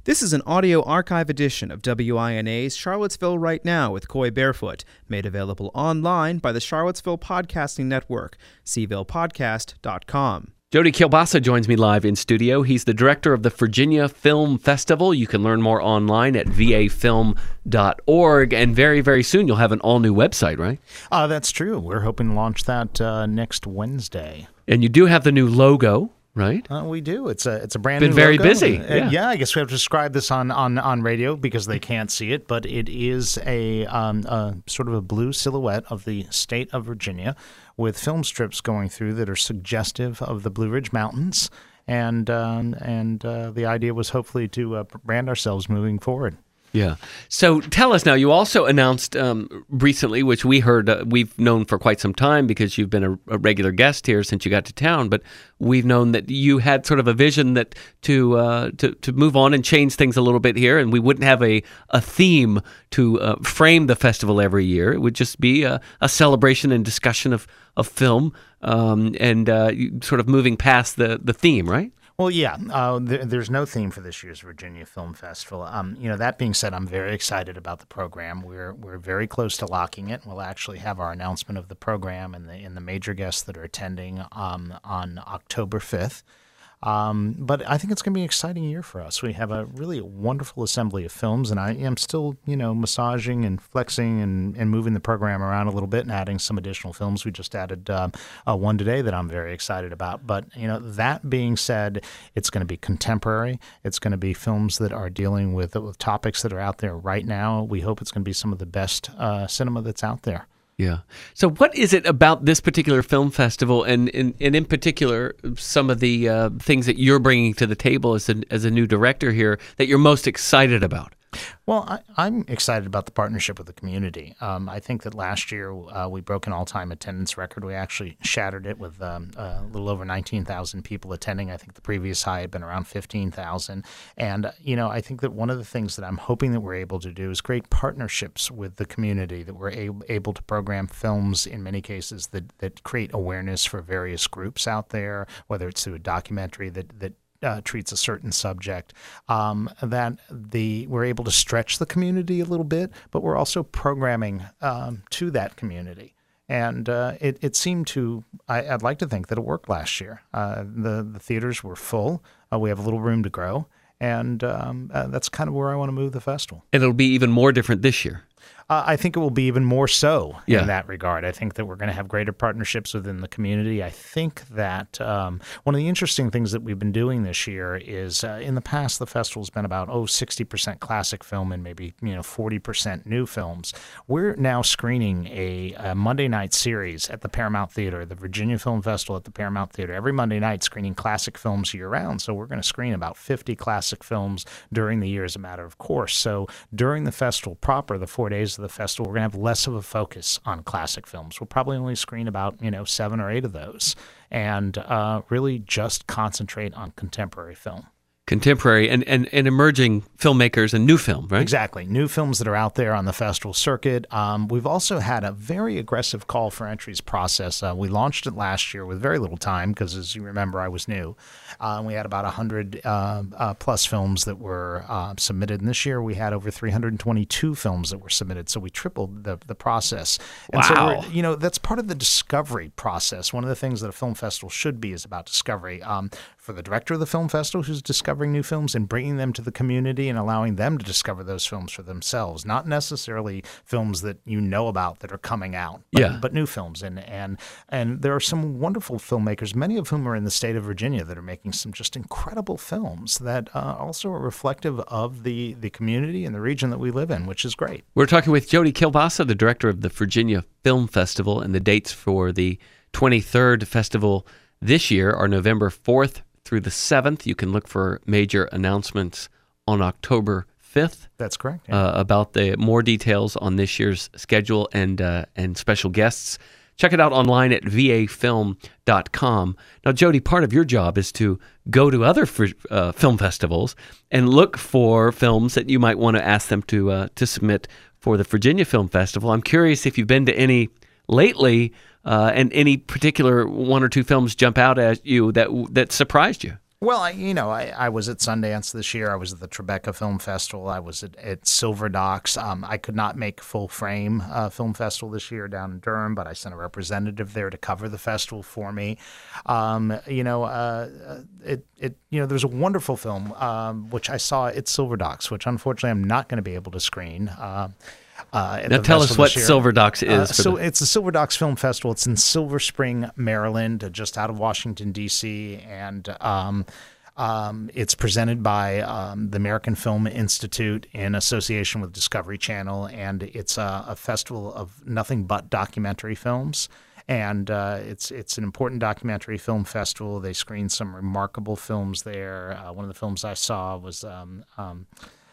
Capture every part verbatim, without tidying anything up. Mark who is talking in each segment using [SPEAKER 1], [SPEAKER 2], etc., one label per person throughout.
[SPEAKER 1] This is an audio archive edition of W I N A's Charlottesville Right Now with Coy Barefoot, made available online by the Charlottesville Podcasting Network, c ville podcast dot com.
[SPEAKER 2] Jody Kielbasa joins me live in studio. He's the director of the Virginia Film Festival. You can learn more online at v a film dot org, and very, very soon you'll have an all-new website, right?
[SPEAKER 3] Uh, that's true. We're hoping to launch that uh, next Wednesday.
[SPEAKER 2] And you do have the new logo, right?
[SPEAKER 3] Uh, we do. It's a it's a brand
[SPEAKER 2] Been
[SPEAKER 3] new
[SPEAKER 2] very
[SPEAKER 3] logo.
[SPEAKER 2] busy.
[SPEAKER 3] Uh,
[SPEAKER 2] Yeah.
[SPEAKER 3] yeah, I guess we have to describe this on, on, on radio because they can't see it, but it is a, um, a sort of a blue silhouette of the state of Virginia with film strips going through that are suggestive of the Blue Ridge Mountains, and um, and uh, the idea was hopefully to uh, brand ourselves moving forward.
[SPEAKER 2] Yeah. So tell us now, you also announced um, recently, which we heard, uh, we've known for quite some time because you've been a, a regular guest here since you got to town, but we've known that you had sort of a vision that to uh, to, to move on and change things a little bit here, and we wouldn't have a, a theme to uh, frame the festival every year. It would just be a, a celebration and discussion of, of film um, and uh, sort of moving past the, the theme, right?
[SPEAKER 3] Well, yeah, uh, there, there's no theme for this year's Virginia Film Festival. Um, you know, that being said, I'm very excited about the program. We're we're very close to locking it. We'll actually have our announcement of the program and the and the major guests that are attending um, on October fifth. Um, but I think it's going to be an exciting year for us. We have a really wonderful assembly of films, and I am still, you know, massaging and flexing and, and moving the program around a little bit and adding some additional films. We just added um, uh, one today that I'm very excited about. But, you know, that being said, it's going to be contemporary. It's going to be films that are dealing with, with topics that are out there right now. We hope it's going to be some of the best uh, cinema that's out there.
[SPEAKER 2] Yeah. So what is it about this particular film festival and, and, and in particular some of the uh, things that you're bringing to the table as a, as a new director here that you're most excited about?
[SPEAKER 3] Well, I, I'm excited about the partnership with the community. Um, I think that last year uh, we broke an all-time attendance record. We actually shattered it with um, a little over nineteen thousand people attending. I think the previous high had been around fifteen thousand. And, you know, I think that one of the things that I'm hoping that we're able to do is create partnerships with the community, that we're able, able to program films in many cases that, that create awareness for various groups out there, whether it's through a documentary that, that Uh, treats a certain subject, um, that the we're able to stretch the community a little bit, but we're also programming um, to that community. And uh, it, it seemed to, I, I'd like to think that it worked last year. Uh, the, the theaters were full. Uh, we have a little room to grow. And um, uh, that's kind of where I want to move the festival.
[SPEAKER 2] And it'll be even more different this year.
[SPEAKER 3] Uh, I think it will be even more so
[SPEAKER 2] yeah.
[SPEAKER 3] in that regard. I think that we're going to have greater partnerships within the community. I think that um, one of the interesting things that we've been doing this year is uh, in the past, the festival's been about, oh, sixty percent classic film and maybe, you know, forty percent new films. We're now screening a, a Monday night series at the Paramount Theater, the Virginia Film Festival at the Paramount Theater, every Monday night screening classic films year round. So we're going to screen about fifty classic films during the year as a matter of course. So during the festival proper, the four days of the festival, we're going to have less of a focus on classic films. We'll probably only screen about, you know, seven or eight of those and uh, really just concentrate on contemporary film.
[SPEAKER 2] Contemporary and, and, and emerging filmmakers and new film, right?
[SPEAKER 3] Exactly. New films that are out there on the festival circuit. Um, we've also had a very aggressive call for entries process. Uh, we launched it last year with very little time because, as you remember, I was new. Uh, we had about one hundred uh, uh, plus films that were uh, submitted. And this year we had over three hundred twenty-two films that were submitted. So we tripled the, the process. And
[SPEAKER 2] wow.
[SPEAKER 3] So we're, you know, that's part of the discovery process. One of the things that a film festival should be is about discovery. Um, for the director of the film festival who's discovering new films and bringing them to the community and allowing them to discover those films for themselves, not necessarily films that you know about that are coming out, but,
[SPEAKER 2] yeah.
[SPEAKER 3] but new films. And, and, and there are some wonderful filmmakers, many of whom are in the state of Virginia, that are making some just incredible films that uh, also are reflective of the, the community and the region that we live in, which is great.
[SPEAKER 2] We're talking with Jody Kielbasa, the director of the Virginia Film Festival, and the dates for the twenty-third festival this year are November fourth through the seventh. You can look for major announcements on October fifth.
[SPEAKER 3] That's correct. Yeah.
[SPEAKER 2] Uh, about the more details on this year's schedule and uh, and special guests. Check it out online at v a film dot com. Now, Jody, part of your job is to go to other uh, film festivals and look for films that you might want to ask them to uh, to submit for the Virginia Film Festival. I'm curious if you've been to any lately. Uh, and any particular one or two films jump out at you that that surprised you?
[SPEAKER 3] Well, I, you know, I, I was at Sundance this year. I was at the Tribeca Film Festival. I was at, at Silver Docs. Um, I could not make Full Frame uh, Film Festival this year down in Durham, but I sent a representative there to cover the festival for me. Um, you know, uh, it, it, you know, there's a wonderful film um, which I saw at Silver Docs, which unfortunately I'm not going to be able to screen. Uh, Uh,
[SPEAKER 2] now tell us what Silver Docs is.
[SPEAKER 3] Uh,
[SPEAKER 2] for
[SPEAKER 3] so
[SPEAKER 2] the...
[SPEAKER 3] it's the Silver Docs Film Festival. It's in Silver Spring, Maryland, just out of Washington, D C, and um, um, it's presented by um, the American Film Institute in association with Discovery Channel, and it's a, a festival of nothing but documentary films. And uh, it's it's an important documentary film festival. They screen some remarkable films there. Uh, one of the films I saw was um, um,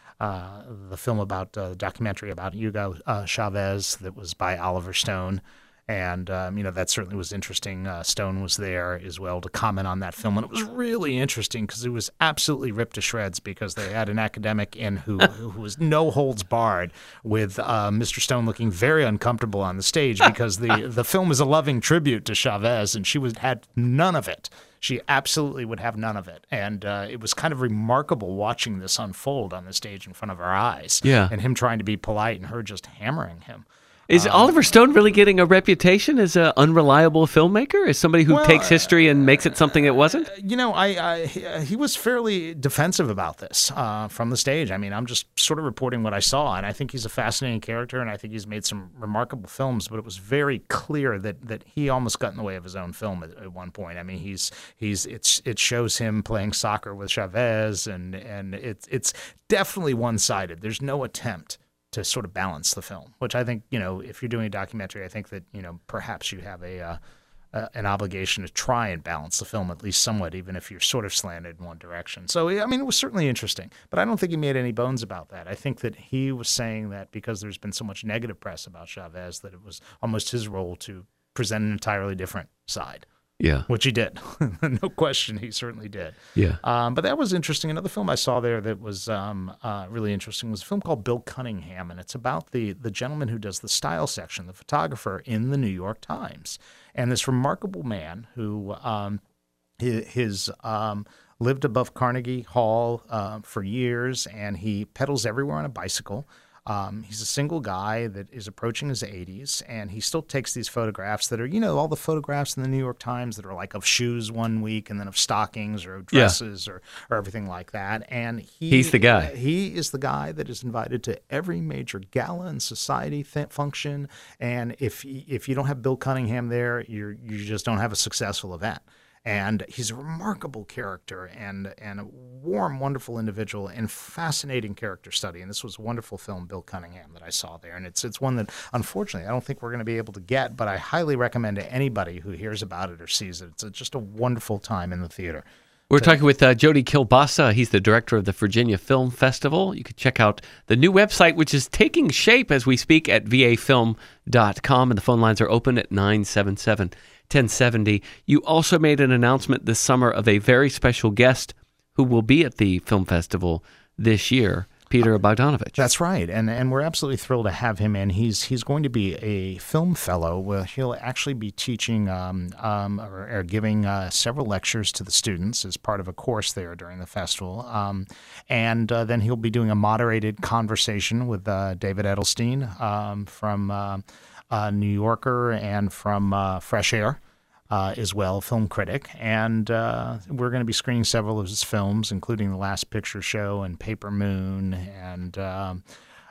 [SPEAKER 3] Uh, the film about uh, the documentary about Hugo uh, Chavez that was by Oliver Stone. And, um, you know, that certainly was interesting. Uh, Stone was there as well to comment on that film. And it was really interesting because it was absolutely ripped to shreds because they had an academic in who, who was no holds barred with uh, Mister Stone looking very uncomfortable on the stage because the, the film is a loving tribute to Chavez, and she was had none of it. She absolutely would have none of it. And uh, it was kind of remarkable watching this unfold on the stage in front of our eyes.
[SPEAKER 2] Yeah.
[SPEAKER 3] And him trying to be polite and her just hammering him.
[SPEAKER 2] Is um, Oliver Stone really getting a reputation as an unreliable filmmaker? As somebody who
[SPEAKER 3] well,
[SPEAKER 2] takes history and makes it something it wasn't?
[SPEAKER 3] Uh, you know, I, I he was fairly defensive about this uh, from the stage. I mean, I'm just sort of reporting what I saw, and I think he's a fascinating character, and I think he's made some remarkable films. But it was very clear that that he almost got in the way of his own film at, at one point. I mean, he's he's it's it shows him playing soccer with Chavez, and and it's it's definitely one-sided. There's no attempt to sort of balance the film, which I think, you know, if you're doing a documentary, I think that, you know, perhaps you have a uh, uh, an obligation to try and balance the film at least somewhat, even if you're sort of slanted in one direction. So, I mean, it was certainly interesting, but I don't think he made any bones about that. I think that he was saying that because there's been so much negative press about Chavez that it was almost his role to present an entirely different side.
[SPEAKER 2] Yeah.
[SPEAKER 3] Which he did. No question, he certainly did.
[SPEAKER 2] Yeah.
[SPEAKER 3] Um, but that was interesting. Another film I saw there that was um, uh, really interesting was a film called Bill Cunningham, and it's about the the gentleman who does the style section, the photographer in the New York Times. And this remarkable man who um, his, his um, lived above Carnegie Hall uh, for years, and he pedals everywhere on a bicycle. Um, he's a single guy that is approaching his eighties, and he still takes these photographs that are, you know, all the photographs in the New York Times that are like of shoes one week and then of stockings or of dresses yeah. or, or everything like that. And he,
[SPEAKER 2] he's the guy.
[SPEAKER 3] Uh, he is the guy that is invited to every major gala and society th- function. And if if you don't have Bill Cunningham there, you you just don't have a successful event. And he's a remarkable character and and a warm, wonderful individual and fascinating character study. And this was a wonderful film, Bill Cunningham, that I saw there. And it's it's one that, unfortunately, I don't think we're going to be able to get, but I highly recommend to anybody who hears about it or sees it. It's a, just a wonderful time in the theater.
[SPEAKER 2] We're talking with uh, Jody Kilbasa. He's the director of the Virginia Film Festival. You can check out the new website, which is taking shape as we speak, at v a film dot com. And the phone lines are open at nine seven seven, one oh seven oh. You also made an announcement this summer of a very special guest who will be at the film festival this year, Peter Bogdanovich.
[SPEAKER 3] That's right, and and we're absolutely thrilled to have him in. He's he's going to be a film fellow. Where he'll actually be teaching um, um, or, or giving uh, several lectures to the students as part of a course there during the festival, um, and uh, then he'll be doing a moderated conversation with uh, David Edelstein um, from uh, uh, New Yorker and from uh, Fresh Air. Uh, as well, film critic, and uh, we're going to be screening several of his films, including The Last Picture Show and Paper Moon and um,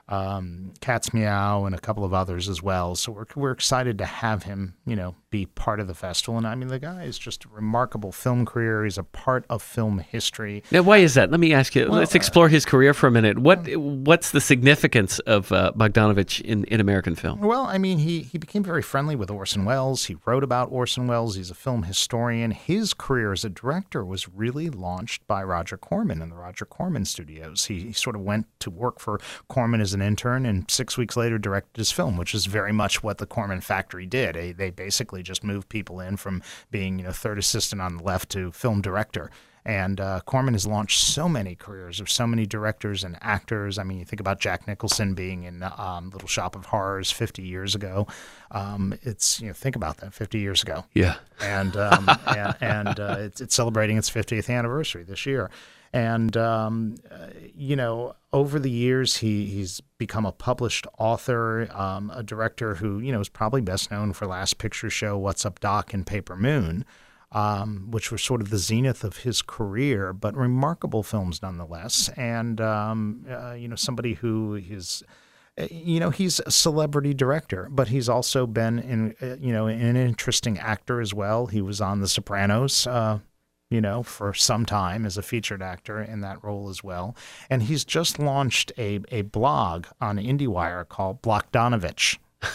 [SPEAKER 3] um, Cat's Meow and a couple of others as well. So we're we're excited to have him, you know, be part of the festival. And I mean, the guy is just a remarkable film career. He's a part of film history.
[SPEAKER 2] Now, why is that? Let me ask you.
[SPEAKER 3] Well,
[SPEAKER 2] let's explore his career for a minute. What what's the significance of uh, Bogdanovich in, in American film?
[SPEAKER 3] Well, I mean, he he became very friendly with Orson Welles. He wrote about Orson Welles. He's a film historian. His career as a director was really launched by Roger Corman in the Roger Corman Studios. He, he sort of went to work for Corman as an intern, and six weeks later directed his film, which is very much what the Corman factory did. They, they basically just moved people in from being, you know, third assistant on the left to film director. And uh, Corman has launched so many careers of so many directors and actors. I mean, you think about Jack Nicholson being in um, Little Shop of Horrors fifty years ago. Um, it's, you know, think about that, fifty years ago.
[SPEAKER 2] Yeah.
[SPEAKER 3] And um, and, and uh, it's, it's celebrating its fiftieth anniversary this year. And, um, uh, you know, over the years, he, he's become a published author, um, a director who, you know, is probably best known for Last Picture Show, What's Up, Doc, and Paper Moon. Um, which were sort of the zenith of his career, but remarkable films nonetheless. And, um, uh, you know, somebody who is, you know, he's a celebrity director, but he's also been, in, uh, you know, an interesting actor as well. He was on The Sopranos, uh, you know, for some time as a featured actor in that role as well. And he's just launched a, a blog on IndieWire called Blockdanovich.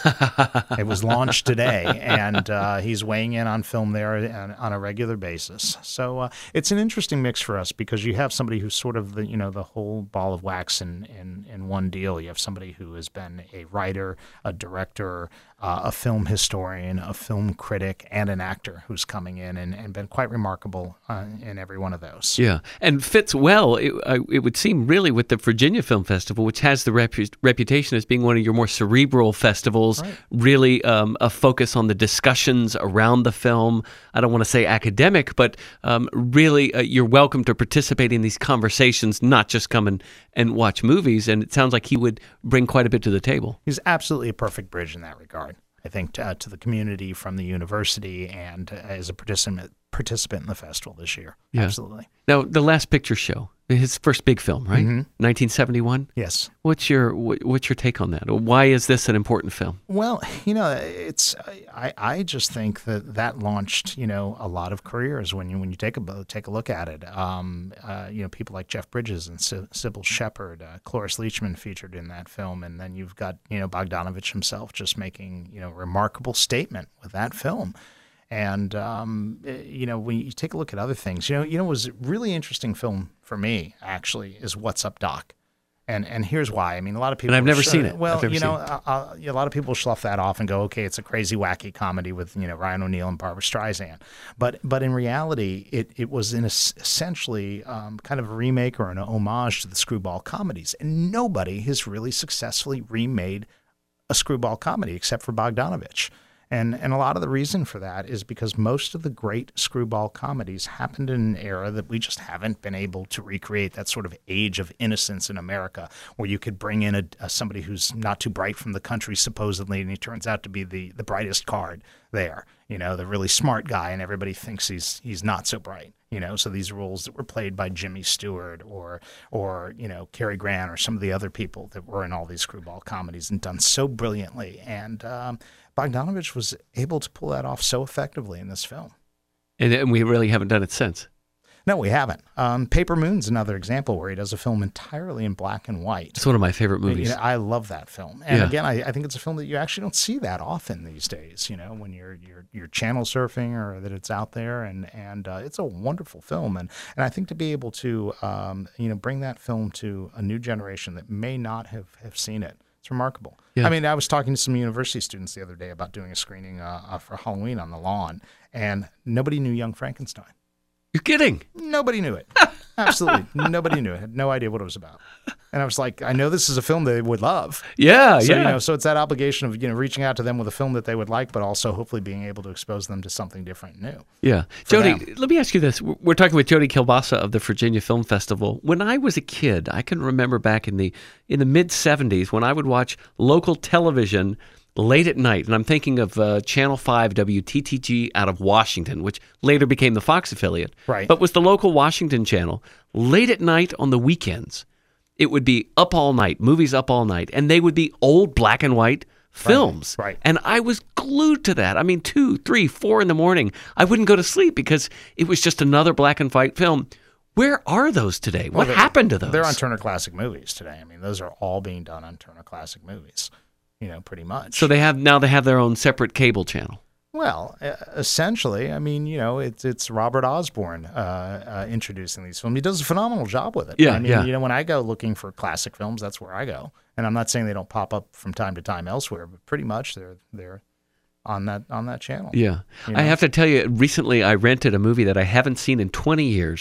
[SPEAKER 3] It was launched today, and uh, he's weighing in on film there on, on a regular basis. So uh, it's an interesting mix for us because you have somebody who's sort of the, you know, the whole ball of wax in, in, in one deal. You have somebody who has been a writer, a director, uh, a film historian, a film critic, and an actor who's coming in and, and been quite remarkable uh, in every one of those.
[SPEAKER 2] Yeah, and fits well, it, uh, it would seem, really with the Virginia Film Festival, which has the repu- reputation as being one of your more cerebral festivals, right. Really um, a focus on the discussions around the film. I don't want to say academic, but um, really uh, you're welcome to participate in these conversations, not just come and, and watch movies, and it sounds like he would bring quite a bit to the table.
[SPEAKER 3] He's absolutely a perfect bridge in that regard. I think, to, uh, to the community from the university and uh, as a participant participant in the festival this year.
[SPEAKER 2] Yeah.
[SPEAKER 3] Absolutely.
[SPEAKER 2] Now, The Last Picture Show, his first big film, right?
[SPEAKER 3] Mm-hmm.
[SPEAKER 2] nineteen seventy-one?
[SPEAKER 3] Yes.
[SPEAKER 2] What's your what's your take on that? Why is this an important film?
[SPEAKER 3] Well, you know, it's I, I just think that that launched, you know, a lot of careers when you when you take a take a look at it. Um, uh, you know, people like Jeff Bridges and Sy- Sybil Shepherd, uh, Cloris Leachman featured in that film, and then you've got, you know, Bogdanovich himself just making, you know, a remarkable statement with that film. And, um, you know, when you take a look at other things, you know, you know, it was a really interesting film for me, actually, is What's Up, Doc? And and here's why. I mean, a lot of people...
[SPEAKER 2] And I've never
[SPEAKER 3] sh-
[SPEAKER 2] seen it.
[SPEAKER 3] Well,
[SPEAKER 2] never
[SPEAKER 3] you know, uh, uh, a lot of people slough that off and go, okay, it's a crazy, wacky comedy with, you know, Ryan O'Neal and Barbra Streisand. But but in reality, it, it was in a, essentially um, kind of a remake or an homage to the screwball comedies. And nobody has really successfully remade a screwball comedy except for Bogdanovich. And and a lot of the reason for that is because most of the great screwball comedies happened in an era that we just haven't been able to recreate, that sort of age of innocence in America, where you could bring in a, a somebody who's not too bright from the country, supposedly, and he turns out to be the, the brightest card there, you know, the really smart guy, and everybody thinks he's he's not so bright. You know, so these roles that were played by Jimmy Stewart or, or you know, Cary Grant or some of the other people that were in all these screwball comedies and done so brilliantly. And um, Bogdanovich was able to pull that off so effectively in this film.
[SPEAKER 2] And, and we really haven't done it since.
[SPEAKER 3] No, we haven't. Um, Paper Moon's another example where he does a film entirely in black and white.
[SPEAKER 2] It's one of my favorite movies.
[SPEAKER 3] You know, I love that film. And
[SPEAKER 2] yeah.
[SPEAKER 3] again, I, I think it's a film that you actually don't see that often these days, you know, when you're you're you're channel surfing or that it's out there. And, and uh, it's a wonderful film. And, and I think to be able to, um, you know, bring that film to a new generation that may not have, have seen it, it's remarkable.
[SPEAKER 2] Yeah.
[SPEAKER 3] I mean, I was talking to some university students the other day about doing a screening uh, uh, for Halloween on the lawn, and nobody knew Young Frankenstein.
[SPEAKER 2] You're kidding.
[SPEAKER 3] Nobody knew it. Absolutely. Nobody knew it. Had no idea what it was about. And I was like, I know this is a film they would love.
[SPEAKER 2] Yeah,
[SPEAKER 3] so,
[SPEAKER 2] yeah.
[SPEAKER 3] You know, so it's that obligation of, you know, reaching out to them with a film that they would like, but also hopefully being able to expose them to something different and new.
[SPEAKER 2] Yeah. Jody, them. Let me ask you this. We're talking with Jody Kilbasa of the Virginia Film Festival. When I was a kid, I can remember back in the in the mid-seventies when I would watch local television late at night, and I'm thinking of uh, Channel five W T T G out of Washington, which later became the Fox affiliate,
[SPEAKER 3] right?
[SPEAKER 2] But was the local Washington channel. Late at night on the weekends, it would be up all night, movies up all night, and they would be old black and white films.
[SPEAKER 3] Right, right.
[SPEAKER 2] And I was glued to that. I mean, two, three, four in the morning, I wouldn't go to sleep because it was just another black and white film. Where are those today? Well, what happened to those?
[SPEAKER 3] They're on Turner Classic Movies today. I mean, those are all being done on Turner Classic Movies. You know, pretty much.
[SPEAKER 2] So they have now they have their own separate cable channel.
[SPEAKER 3] Well, uh, essentially, I mean, you know, it's it's Robert Osborne uh, uh, introducing these films. He does a phenomenal job with it.
[SPEAKER 2] Yeah,
[SPEAKER 3] I mean,
[SPEAKER 2] yeah.
[SPEAKER 3] You know, when I go looking for classic films, that's where I go. And I'm not saying they don't pop up from time to time elsewhere, but pretty much they're they're on that on that channel.
[SPEAKER 2] Yeah,
[SPEAKER 3] you know?
[SPEAKER 2] I have to tell you, recently I rented a movie that I haven't seen in twenty years.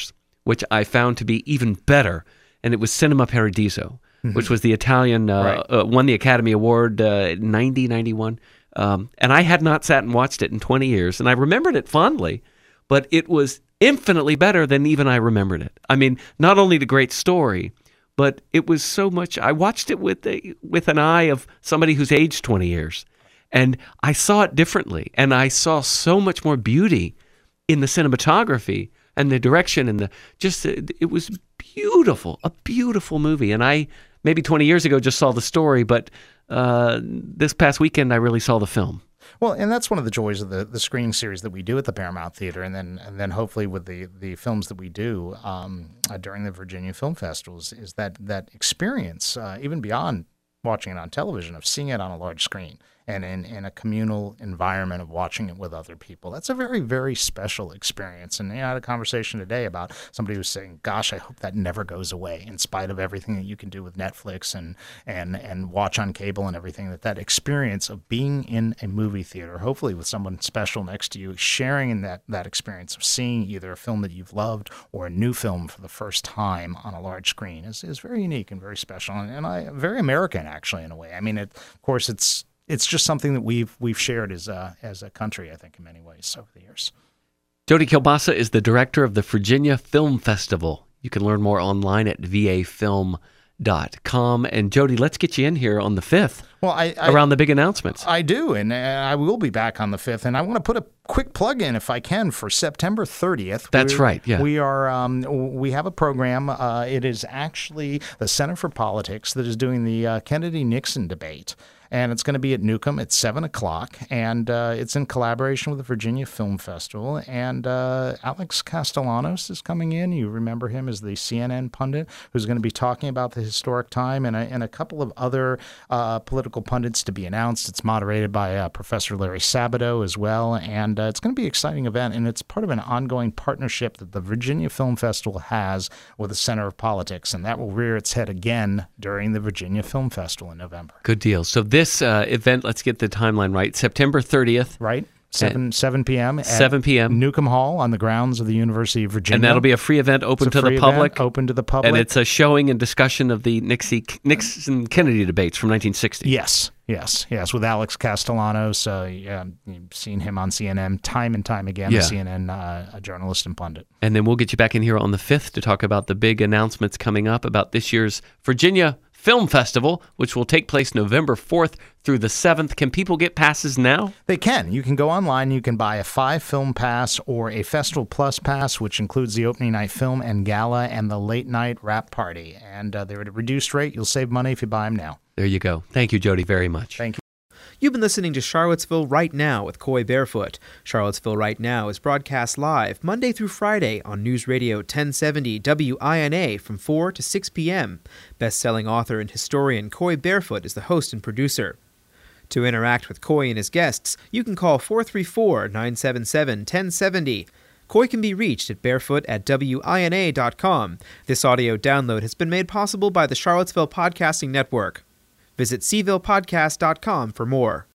[SPEAKER 2] which I found to be even better, and it was Cinema Paradiso, mm-hmm. which was the Italian, uh, right. uh, won the Academy Award uh, ninety, ninety-one. Um, and I had not sat and watched it in twenty years, and I remembered it fondly, but it was infinitely better than even I remembered it. I mean, not only the great story, but it was so much. I watched it with a, with an eye of somebody who's aged twenty years, and I saw it differently, and I saw so much more beauty in the cinematography and the direction and the just. It was beautiful, a beautiful movie, and I maybe twenty years ago just saw the story, but uh, this past weekend I really saw the film.
[SPEAKER 3] Well, and that's one of the joys of the, the screening series that we do at the Paramount Theater, and then and then hopefully with the, the films that we do um, uh, during the Virginia Film Festivals is that that experience, uh, even beyond watching it on television, of seeing it on a large screen and in, in a communal environment of watching it with other people. That's a very, very special experience. And you know, I had a conversation today about somebody who was saying, gosh, I hope that never goes away in spite of everything that you can do with Netflix and, and, and watch on cable and everything, that that experience of being in a movie theater, hopefully with someone special next to you, sharing in that, that experience of seeing either a film that you've loved or a new film for the first time on a large screen is, is very unique and very special. And, and I very American, actually, in a way. I mean, it, of course, it's It's just something that we've we've shared as a, as a country, I think, in many ways over the years.
[SPEAKER 2] Jody Kilbasa is the director of the Virginia Film Festival. You can learn more online at v a film dot com. And Jody, let's get you in here on the fifth.
[SPEAKER 3] Well, I, I
[SPEAKER 2] around the big announcements.
[SPEAKER 3] I do, and I will be back on the fifth. And I want to put a quick plug in, if I can, for September thirtieth.
[SPEAKER 2] That's
[SPEAKER 3] We're,
[SPEAKER 2] right. Yeah,
[SPEAKER 3] we are. Um, we have a program. Uh, it is actually the Center for Politics that is doing the uh, Kennedy-Nixon debate. And it's going to be at Newcomb at seven o'clock, and uh, it's in collaboration with the Virginia Film Festival. And uh, Alex Castellanos is coming in. You remember him as the C N N pundit who's going to be talking about the historic time, and a, and a couple of other uh, political pundits to be announced. It's moderated by uh, Professor Larry Sabato as well, and uh, it's going to be an exciting event, and it's part of an ongoing partnership that the Virginia Film Festival has with the Center of Politics, and that will rear its head again during the Virginia Film Festival in November.
[SPEAKER 2] Good deal. So this This uh, event, let's get the timeline right, September thirtieth.
[SPEAKER 3] Right, seven, seven p.m. at
[SPEAKER 2] seven p.m.
[SPEAKER 3] Newcomb Hall on the grounds of the University of Virginia.
[SPEAKER 2] And that'll be a free event open
[SPEAKER 3] it's a
[SPEAKER 2] to
[SPEAKER 3] free
[SPEAKER 2] the public.
[SPEAKER 3] Event, open to the public.
[SPEAKER 2] And it's a showing and discussion of the Nixon-Kennedy debates from nineteen sixty.
[SPEAKER 3] Yes, yes, yes, with Alex Castellanos. Uh, yeah, you've seen him on C N N time and time again,
[SPEAKER 2] yeah.
[SPEAKER 3] a C N N uh, a journalist and pundit.
[SPEAKER 2] And then we'll get you back in here on the fifth to talk about the big announcements coming up about this year's Virginia Film Festival, which will take place November fourth through the seventh. Can people get passes now?
[SPEAKER 3] They can. You can go online. You can buy a five-film pass or a Festival Plus pass, which includes the opening night film and gala and the late-night wrap party. And uh, they're at a reduced rate. You'll save money if you buy them now.
[SPEAKER 2] There you go. Thank you, Jody, very much.
[SPEAKER 3] Thank you.
[SPEAKER 1] You've been listening to Charlottesville Right Now with Coy Barefoot. Charlottesville Right Now is broadcast live Monday through Friday on News Radio ten seventy W I N A from four to six p.m. Best-selling author and historian Coy Barefoot is the host and producer. To interact with Coy and his guests, you can call four three four, nine seven seven, one zero seven zero. Coy can be reached at barefoot at W I N A dot com. This audio download has been made possible by the Charlottesville Podcasting Network. Visit c ville podcast dot com for more.